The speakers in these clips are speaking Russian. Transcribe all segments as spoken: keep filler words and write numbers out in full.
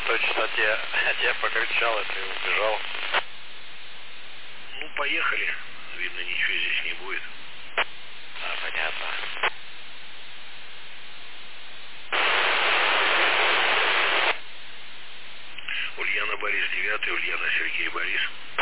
той частоте я покричал, и ты убежал. Ну, поехали. Видно, ничего здесь не будет. А, понятно. Ульяна Борис девятый, Ульяна Сергей Борис.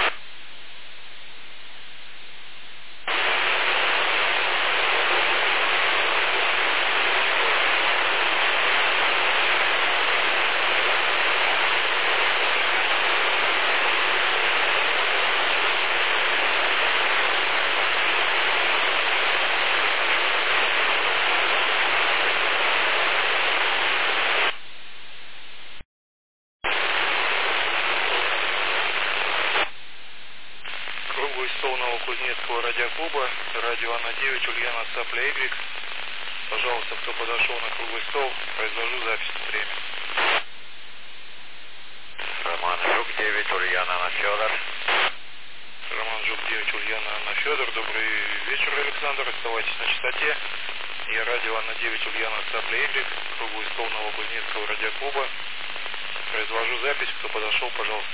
Круглый стол Новокузнецкого радиоклуба, радио Анна девять, Ульяна Цапля Y. Пожалуйста, кто подошел на круглый стол, произвожу запись на время. Роман Жук девять, Ульяна Анна Федор. Роман Жук девять, Ульяна Анна Федор. Добрый вечер, Александр. Оставайтесь на частоте. Я радио Анна девять, Ульяна Цапля Y. Круглый стол Новокузнецкого радиоклуба. Произвожу запись. Кто подошел, пожалуйста.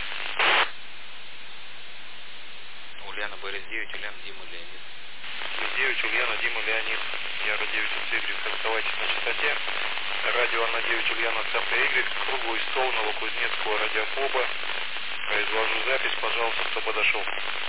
Ульяна Борис девять, Ульяна Дима Леонид. девять, Ульяна Дима Леонид. Я девять Y. Оставайтесь на частоте. Радио Анна девять, Ульяна Цапля Y. Круглый стол Новокузнецкого радиоклуба. Произвожу запись. Пожалуйста, кто подошел.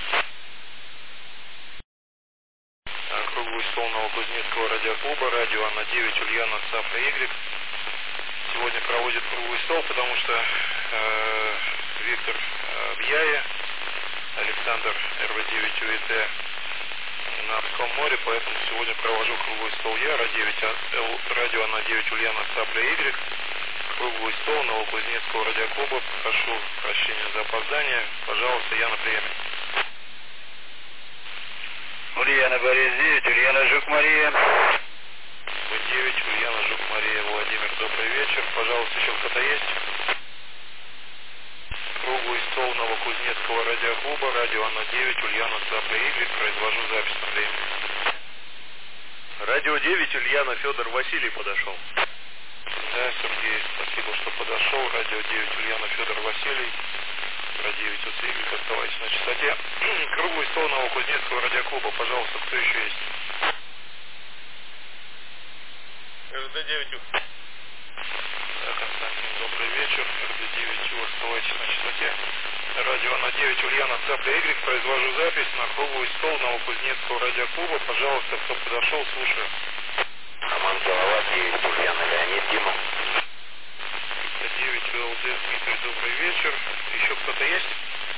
Круглый стол Новокузнецкого радиоклуба. Радио Анна девять, Ульяна Цапля Y. Сегодня проводит круглый стол, потому что э, Виктор э, в Яе, Александр эр вэ девять ю и тэ на Обском море, поэтому сегодня провожу круглый стол я, радио Анна девять, Ульяна Цапля Y. Круглый стол Новокузнецкого радиоклуба. Прошу прощения за опоздание. Пожалуйста, я на приеме. Ульяна Борис девять, Ульяна Жук Мария. девять, Ульяна Жук Мария. Владимир, добрый вечер. Пожалуйста, еще кто-то есть? Круглый стол Новокузнецкого радиоклуба. Радио Анна девять, Ульяна Цапля Y. Произвожу запись на время. Радио девять, Ульяна Федор Василий подошел. Да, Сергей, спасибо, что подошел. Радио девять, Ульяна Федор Василий. Радио девять, Y. Оставайтесь на частоте. Круглый стол Новокузнецкого радиоклуба. Пожалуйста, кто еще есть? эр дэ девять. Да, Константин, добрый вечер. эр дэ девять, оставайтесь на частоте. Радио Анна девять, Ульяна Цапля Y. Произвожу запись на круглый стол Новокузнецкого радиоклуба. Пожалуйста, кто подошел, слушаю. Роман Голова девять, Ульяна Леонид Дима. девять, эл дэ, Дмитрий, добрый вечер. Еще кто-то есть?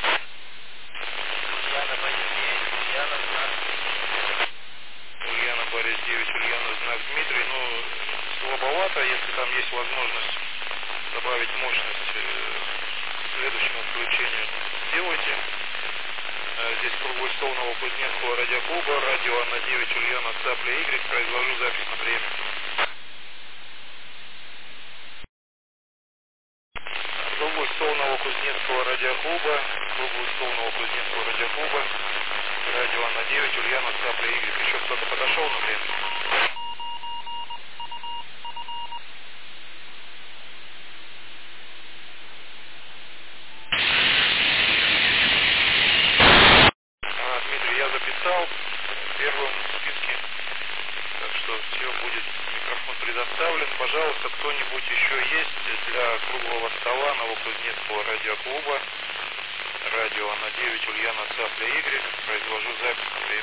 Ульяна Борис девять, Ульяна Знак. Ульяна Борис девять, Ульяна Знак Дмитрий. Ну, слабовато, если там есть возможность добавить мощность к следующему включению, сделайте. Здесь круглый стол Новокузнецкого радиоклуба. Радио Анна девять, Ульяна Цапля Y. Произвожу запись на время. Круглый стол Новокузнецкого радиоклуба. Круглый стол Новокузнецкого радиоклуба. Радио Анна девять, Ульяна Цапля Y. Еще кто-то подошел на время? А, Дмитрий, я записал в первом списке. Так что все будет, микрофон предоставлен. Пожалуйста, кто-нибудь еще есть для круглого стола Новокузнецкого радиоклуба. Радио Анна девять, Ульяна Цапля Y. Произвожу запись на время.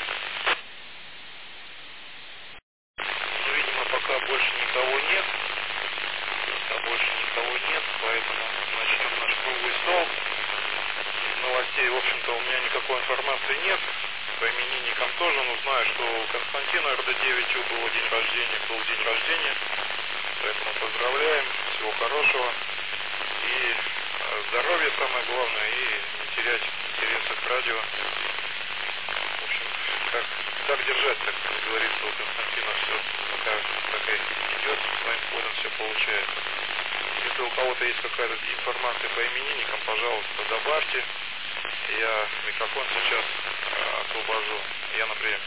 Ну, видимо, пока больше никого нет. Пока больше никого нет, поэтому начнем наш круглый стол. Из новостей, в общем-то, у меня никакой информации нет. По именинникам тоже, но знаю, что у Константина эр дэ девять был день рождения, был день рождения. Поэтому поздравляем, всего хорошего. И здоровья самое главное, и не терять интереса к радио. В общем, как, как держать, так говорится, у Константина все пока так и идет, своим ходом все получается. Если у кого-то есть какая-то информация по именинникам, пожалуйста, добавьте. Я микрофон сейчас э, освобожу. Я на прием.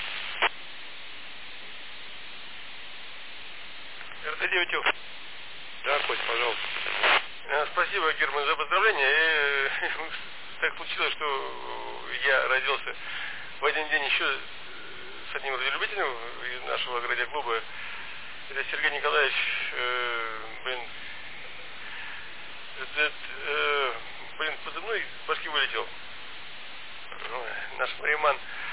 эр дэ девять. Да, Кость, пожалуйста. Спасибо, Герман, за поздравления. И, так случилось, что я родился в один день еще с одним радиолюбителем из нашего радиоклуба. Это Сергей Николаевич, э, блин, это, э, блин, подо мной из башки вылетел. Наш Нариман.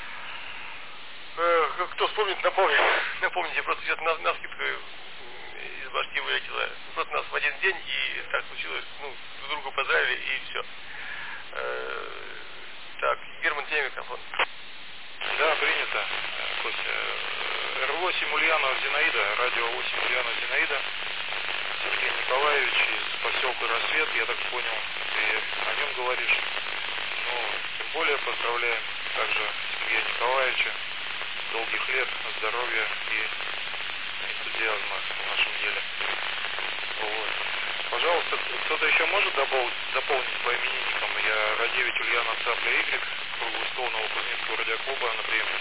Э, кто вспомнит, напомнит. Напомните, просто сейчас на, на скидку из башки вылетело. Просто нас в один день, и так случилось, ну, друг друга поздравили, и все. Э, так, Герман, тебе микрофон. Да, принято. Костя. эр восемь Ульянова Зинаида, радио восемь Ульянова Зинаида. Сергей Николаевич из поселка Рассвет, я так понял, ты о нем говоришь. Ну, тем более поздравляем также Сергея Николаевича. Долгих лет, здоровья и энтузиазма в нашем деле. Вот. Пожалуйста, кто-то еще может дополнить, дополнить по именинникам? Я Радевич Ульяна Цапля Y, круглый стол Новокузнецкого радиоклуба на приеме.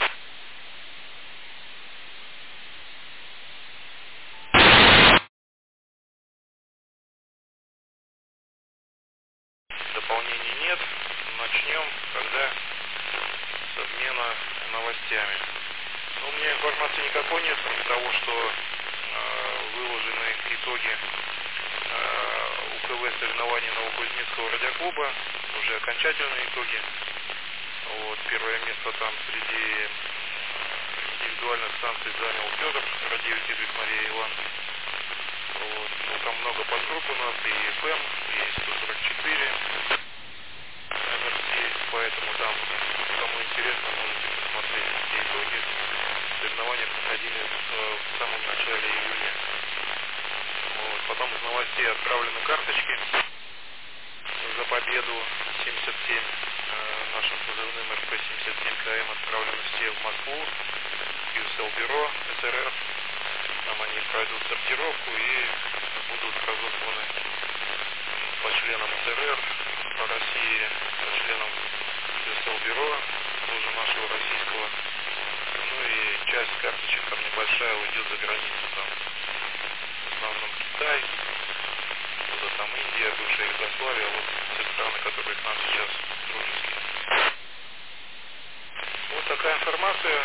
Дополнений нет. Начнем, когда с обмена новостями. Но у меня информации никакой нет, кроме того, что э, выложены итоги э, УКВ соревнований Новокузнецкого радиоклуба, уже окончательные итоги. Вот, первое место там среди индивидуальных станций занял Федор, Радевич Y Мария Иван. Вот, ну, там много подгрупп у нас, и эф эм, и сто сорок четыре, эн эр си, поэтому там, кому интересно, можете посмотреть все итоги. Соревнования проходили в самом начале июня. Вот. Потом из новостей отправлены карточки за победу семьдесят семь, э, нашим позывным эр пэ семьдесят семь ка эм отправлены все в Москву, в ю эс эл бюро эс эр эр. Там они пройдут сортировку и будут разосланы по членам эс эр эр, по России, по членам ю эс эл бюро, тоже нашего российского. Ну и часть карточек там небольшая уйдет за границу, там в основном Китай, куда там Индия, бывшая Югославия, вот все страны, которые к нам сейчас дружеские. Вот такая информация.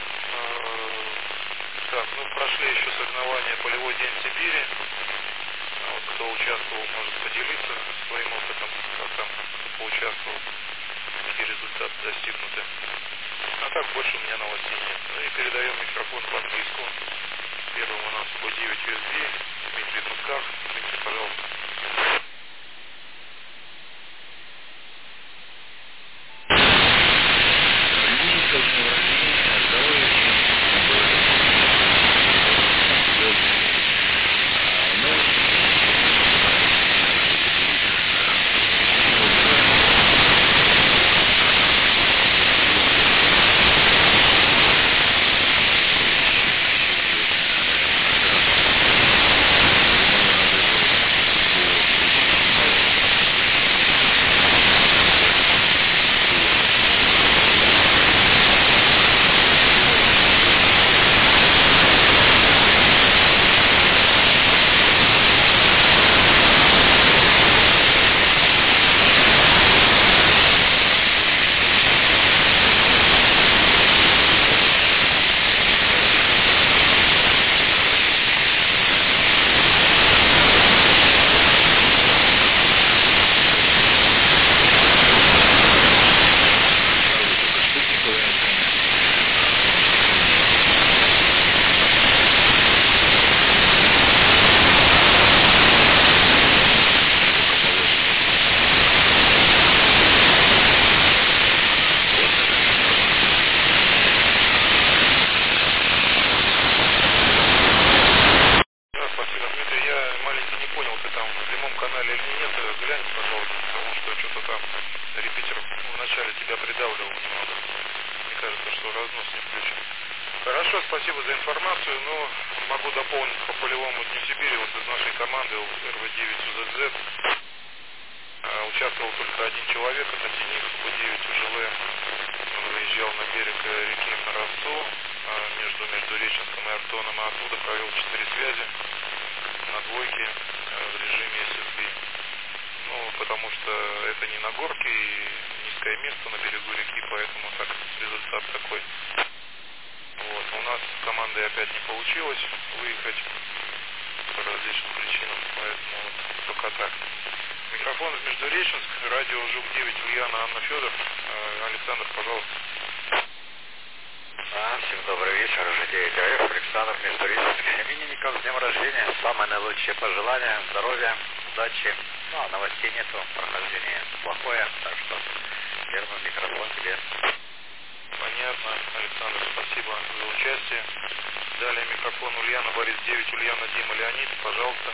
Так, ну прошли еще соревнования «Полевой день Сибири». Вот, кто участвовал, может поделиться своим опытом, как там поучаствовал, какие результаты достигнуты. А так больше у меня новостей нет. Ну и передаем микрофон в подписку. Первым у нас по девять ю эс би, Дмитрий Мускав. Дмитрий, пожалуйста. Хорошо, спасибо за информацию, но могу дополнить по полевому дню Сибири, вот из нашей команды эр вэ девять у зет зет участвовал только один человек, это Денис у девять у жэ вэ. Он выезжал на берег реки Моросцу между Междуреченском и Артоном, а оттуда провел четыре связи на на двойке в режиме эс эс би. Ну, потому что это не на горке и низкое место на берегу реки, поэтому так результат такой. Вот. У нас с командой опять не получилось выехать по различным причинам, поэтому вот только так. Микрофон из Междуреченск, радио Жук девять, Ульяна, Анна Федор. Александр, пожалуйста. А, всем добрый вечер, уже девять АФ, Александр, Междуреченск. Именинникам с днем рождения, самые наилучшие пожелания, здоровья, удачи. Ну, а новостей нету, прохождение плохое, так что первый микрофон тебе. Понятно, Александр, спасибо за участие. Далее микрофон Ульяна, Борис девять, Ульяна, Дима, Леонид, пожалуйста.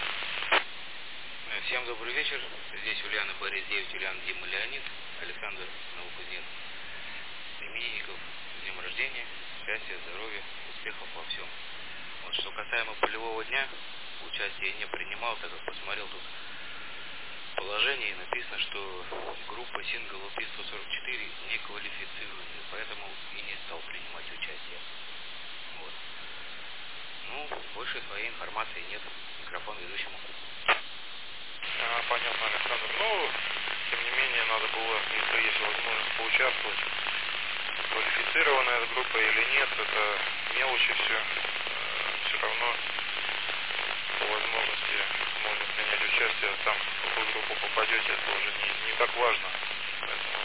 Всем добрый вечер. Здесь Ульяна, Борис девять, Ульяна, Дима, Леонид, Александр, Новокузнец. Именинников с днем рождения, счастья, здоровья, успехов во всем. Вот, что касаемо полевого дня, участие не принимал, так как посмотрел тут положение, и написано, что группа сингл о пи сто сорок четыре не квалифицируемая, поэтому и не стал принимать участие. Вот. Ну, больше своей информации нет. Микрофон ведущему. А, понятно, Александр. Ну, тем не менее, надо было, если есть возможность поучаствовать, квалифицированная эта группа или нет, это мелочи все. Все равно по возможности можно принять участие, там в какую группу попадете, это уже не, не так важно. Поэтому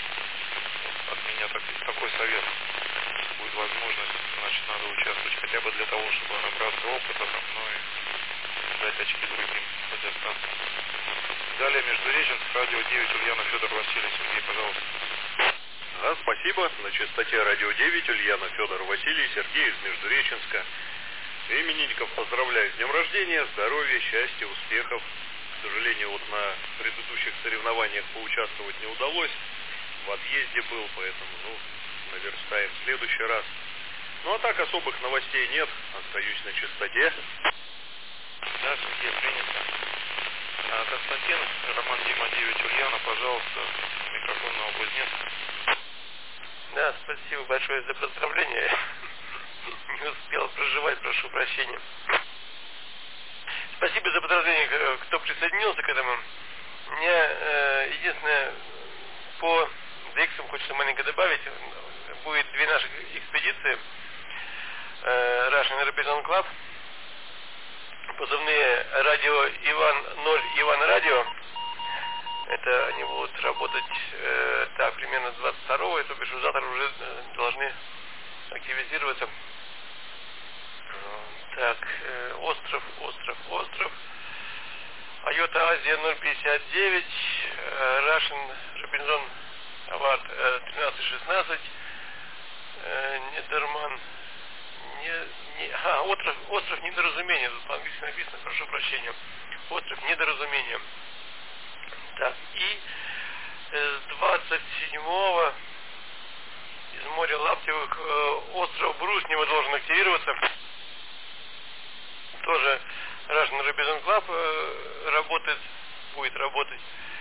от меня так, такой совет. Будет возможность, значит, надо участвовать хотя бы для того, чтобы набраться опыта, там, ну и дать очки другим радиостанциям. Далее Междуреченск, радио девять, Ульяна, Федор, Василий, Сергей, пожалуйста. Да, спасибо. На частоте радио девять, Ульяна, Федор, Василий, Сергей из Междуреченска. Именинников поздравляю с днем рождения, здоровья, счастья, успехов. К сожалению, вот на предыдущих соревнованиях поучаствовать не удалось. В отъезде был, поэтому, ну, наверстаем в следующий раз. Ну, а так особых новостей нет. Остаюсь на частоте. Да, Сергей, принято. А, Константин, Роман, Дима, девять, Ульяна, пожалуйста, микрофон Новокузнецк. Да, спасибо большое за поздравления. Не успел проживать, прошу прощения. Спасибо за поздравления, кто присоединился к этому. Мне э, единственное, по ди икс хочется маленько добавить. Будет две наших экспедиции. Э, Russian Representative Club. Позывные радио Иван ноль, Иван Радио. Это они будут работать э, так, примерно двадцать второго, то бишь завтра уже э, должны активизироваться. Так, э, остров, остров, остров. Айота Азия ноль пятьдесят девять, э, Russian Робинзон Авард э, тринадцать шестнадцать, э, Недерман, не, не, а, остров, остров недоразумения, тут по-английски написано, прошу прощения. Остров недоразумения. Так, и э, с двадцать седьмого из моря Лаптевых э, остров Бруснева должен активироваться. Тоже Russian Representative Club э, работает, будет работать.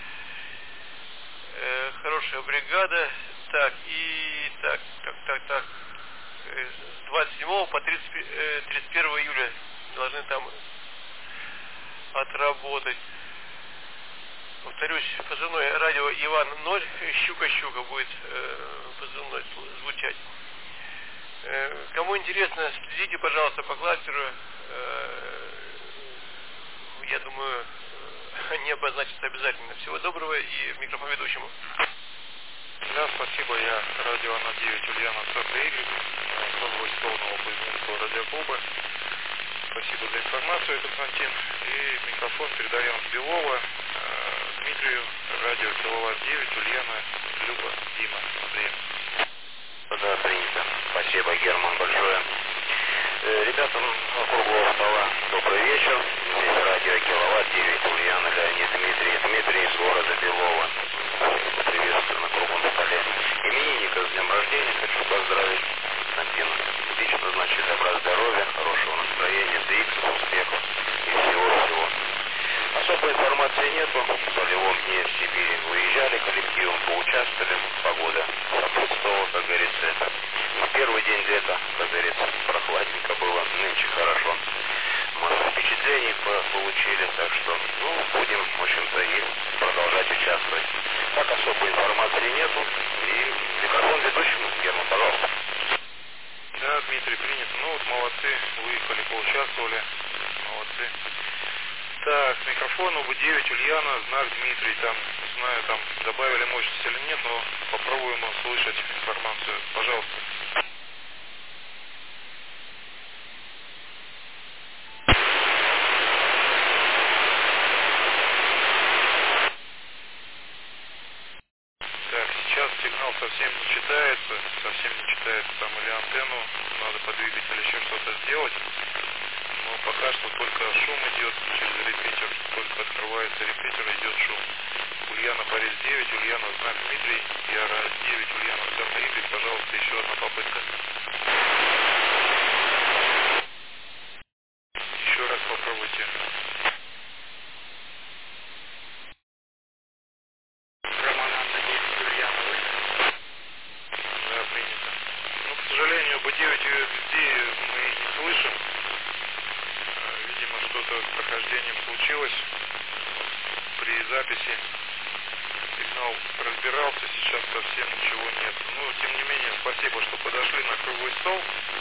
Э, хорошая бригада. Так, и так, так, так, так. Э, с двадцать седьмого по тридцать, э, тридцать первого июля должны там отработать. Повторюсь, позывной радио Иван ноль, щука-щука будет э, позывной звучать. Э, кому интересно, следите, пожалуйста, по кластеру. Э, я думаю, они обозначатся обязательно. Всего доброго и микрофон ведущему. Да, спасибо. Я радио на девять, Ульяна, СТY, глава Нового Кузнецкого радиоклуба. Спасибо за информацию, Константин. И микрофон передаем с Белова Дмитрию, радио Киловатт девять, Ульяна, Люба, Дима, Андрей. Да, принято. Спасибо, Герман, большое. Э, ребятам круглого стола добрый вечер. Здесь радио Киловатт девять, Ульяна, Леонид, Дмитрий, Дмитрий из города Белова. Приветствую на круглом столе. Именинника с днем рождения хочу поздравить. Константин, лично, значит, добра, здоровья, хорошего настроения, ди икс, успехов и всего-всего. Особой информации нету. В полевом дне в Сибири выезжали коллективом, поучаствовали. Погода сопутствовала, как говорится, это не первый день лета, как говорится, прохладненько было, нынче хорошо. Масса впечатлений. подтверждений получили, так что, ну, будем, в общем-то, и продолжать участвовать. Так особой информации нету, и микрофон ведущему. Герман, пожалуйста. Да, Дмитрий, принято. Ну вот молодцы, выехали, поучаствовали. Молодцы. Так, с микрофона Б девять Ульяна, знак Дмитрий, там, не знаю, там добавили мощность или нет, но попробуем услышать информацию. Пожалуйста. Так, сейчас сигнал совсем не читается, совсем не читается там или антенну, надо подвигать или еще что-то сделать. Но пока что только шум идет через репетер, только открывается репетер, идет шум. Ульяна Борис девять, Ульяна знак Дмитрий, Яра девять, Ульяна Центр Y, пожалуйста, еще одна попытка. Еще раз попробуйте. Роман Анна девять, Ульяна Ольга. Да, принято. Ну, к сожалению, Б девять ю эс ди мы не слышим. Видимо, что-то с прохождением случилось при записи. Сигнал разбирался, сейчас совсем ничего нет. Ну, тем не менее, спасибо, что подошли на круглый стол.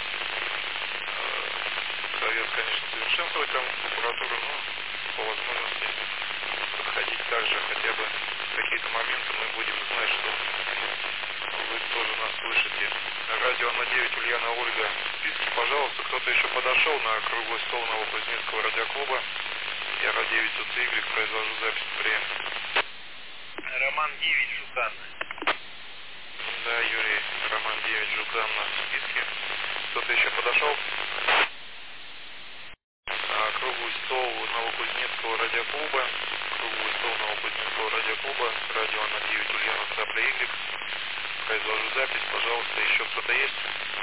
Совет, конечно, совершенствовать там аппаратуру, но по возможности подходить также, хотя бы какие-то моменты мы будем знать, что вы тоже нас слышите. Радио на девять Ульяна Ольга. Списки, пожалуйста, кто-то еще подошел на круглый стол Новокузнецкого радиоклуба. Я Ра девять У Ц Y, произвожу запись на прием. Роман девять Жуканна. Да, Юрий, Роман девять Жуканна в списке. Кто-то еще подошел? А, круглый стол Новокузнецкого радиоклуба. Круглый стол Новокузнецкого радиоклуба. Радио на девять Ульяна Цапля Y. Произвожу запись, пожалуйста, еще кто-то есть?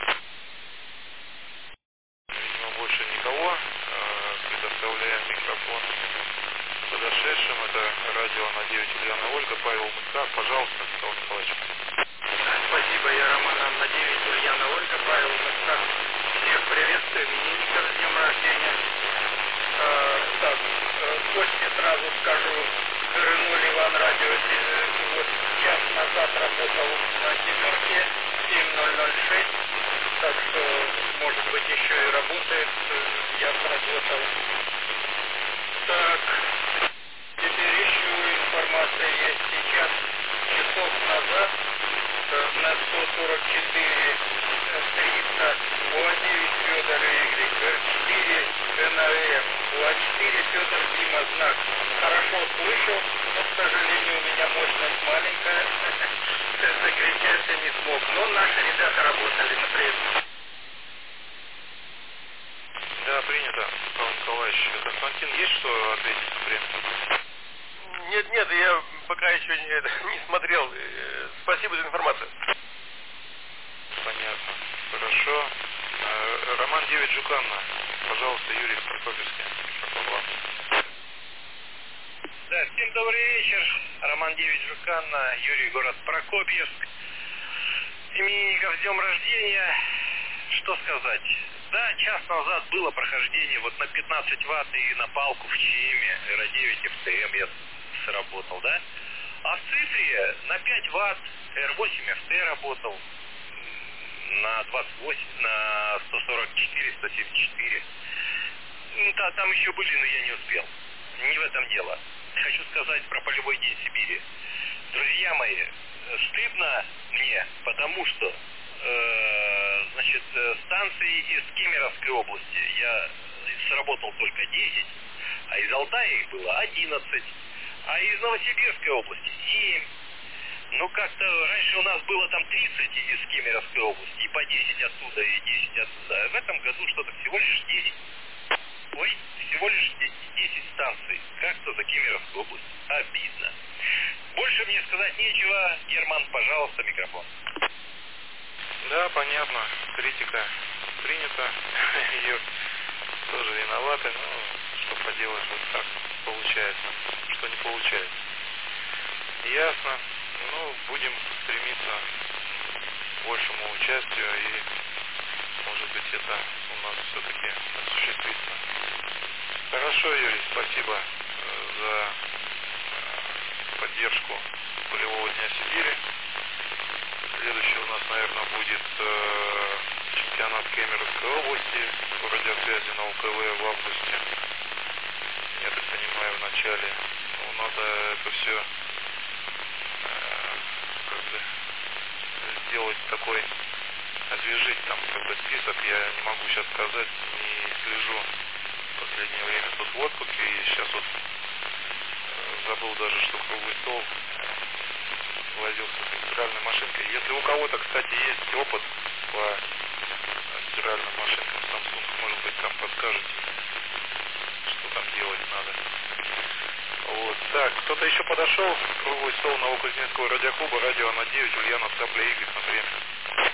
Видимо, больше никого. Предоставляем микрофон подошедшим. Это радио на девять Ульяна Ольга, Павел Мыцкак. Пожалуйста, Михаил Николаевич. Спасибо, я Роман Анна девять, Ульяна Ольга, Павел Мыцкак. Всех приветствую, именинников с днем рождения. А, так, гости сразу скажу, Рынуль Иван Радио вот час назад работал на семерке семь ноль ноль шесть, так что, может быть, еще и работает, я сработал. Так, теперь еще информация есть сейчас, часов назад на сто сорок четыре триста У А девять Федор Y, Р четыре Н А М, У А четыре Петр Дима знак. Хорошо слышал, но, к сожалению, у меня мощность маленькая, закричать я не смог, но наши ребята работали на прием. Да, принято, Павел Николаевич. Константин, есть что ответить на прием? Нет, нет, я пока еще не, это, не смотрел. Спасибо за информацию. Понятно. Хорошо. Роман девять Жуканна. Пожалуйста, Юрий Прокопьевский. Микрофон вам. Да, всем добрый вечер. Роман девять Жуканна, Юрий, город Прокопьевск. Именинников с днем рождения. Что сказать? Да, час назад было прохождение вот на пятнадцать ватт и на палку в ЧМе Р девять Ф Т М я сработал, да? А в цифре на пять ватт Р восемь Ф Т работал, на двадцать восемь, на сто сорок четыре, сто семьдесят четыре. Да, там еще были, но я не успел. Не в этом дело. Хочу сказать про полевой день Сибири. Друзья мои, стыдно мне, потому что э, значит, станции из Кемеровской области я сработал только десять, а из Алтая их было одиннадцать, а из Новосибирской области семь. Ну, как-то раньше у нас было там тридцать из Кемеровской области, и по десять оттуда, и десять оттуда. А в этом году что-то всего лишь десять. Ой, всего лишь десять станций. Как-то за Кемеровскую область. Обидно. Больше мне сказать нечего. Герман, пожалуйста, микрофон. Да, понятно. Критика принята. Ее тоже виноваты. Ну, что поделаешь, вот так получается. Что не получается. Ясно. Ну, будем стремиться к большему участию, и, может быть, это у нас все-таки осуществится. Хорошо, Юрий, спасибо за поддержку полевого дня Сибири. Следующий у нас, наверное, будет э, чемпионат Кемеровской области по радиосвязи на УКВ в августе. Я так понимаю, в начале. Ну, надо это все э, как бы сделать такой, освежить там как бы список. Я не могу сейчас сказать, не слежу в последнее время тут в отпуске. И сейчас вот э, забыл даже, что круглый стол возился с стиральной машинкой. Если у кого-то, кстати, есть опыт по стиральным машинкам Samsung, может быть, там подскажете, что там делать надо. Вот. Так, кто-то еще подошел? Круглый стол Новокузнецкого радиоклуба, радио на девять, Ульянов, Сапля, Игорь, на время.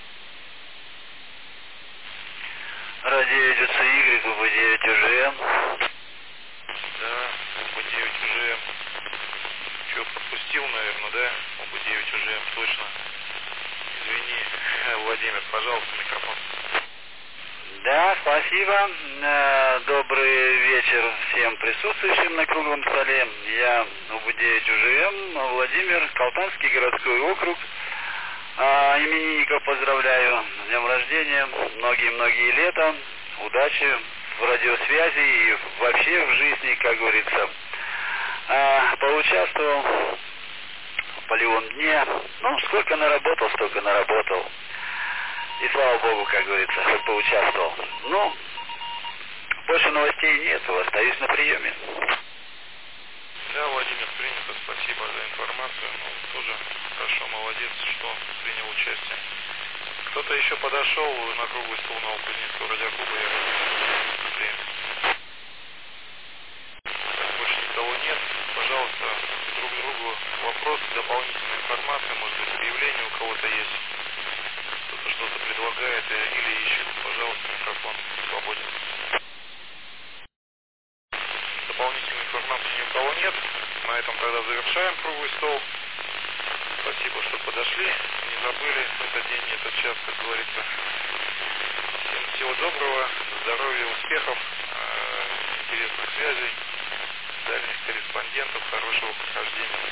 Радио ведется Y, УБ девять УЖМ. Да, УБ девять УЖМ. Че, пропустил, наверное, да? УБ девять УЖМ, точно. Извини, Владимир, пожалуйста, микрофон. Да, спасибо. Добрый вечер всем присутствующим на круглом столе. Я УБ девять УЖМ, Владимир, Калтанский городской округ. А, именинников поздравляю с днем рождения, многие-многие лета, удачи в радиосвязи и вообще в жизни, как говорится. А, поучаствовал в полевом дне, ну, сколько наработал, столько наработал. И слава богу, как говорится, хоть поучаствовал. Ну, больше новостей нету, остаюсь на приеме. Да, Владимир, принято, спасибо за информацию. Ну, тоже хорошо, молодец, что принял участие. Кто-то еще подошел на круглый стол Новокузнецкого радиоклуба, я разумею. Больше никого нет. Пожалуйста, друг другу вопросы, дополнительная информация, может быть, объявление у кого-то есть. Кто-то что-то предлагает или ищет. Пожалуйста, микрофон свободен. Дополнительной информации ни у кого нет. На этом тогда завершаем круглый стол. Спасибо, что подошли. Не забыли этот день, этот час, как говорится. Всем всего доброго, здоровья, успехов, интересных связей, дальних корреспондентов, хорошего прохождения.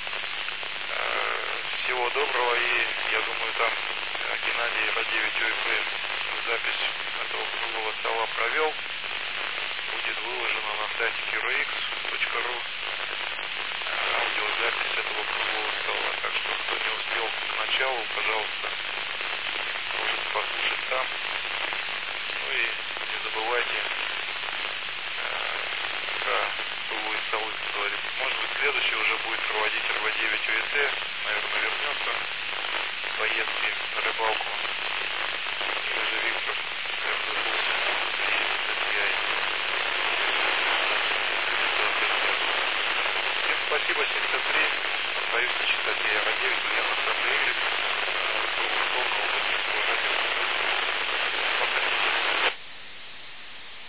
Всего доброго, и я думаю, там Геннадий Радевич УЕФ запись этого круглого стола провел. Будет выложена на сайте кирокс точка ру аудиозапись этого круглого стола. Так что, кто не успел к началу, пожалуйста, можете послушать там. Ну и не забывайте э, про круглые столы, как говорится. Может быть, следующий уже будет проводить эр вэ девять у эс э, наверное, вернется с поездки на рыбалку. Или же Виктор Всем спасибо, семьдесят три, остаюсь на частоте эр вэ девять.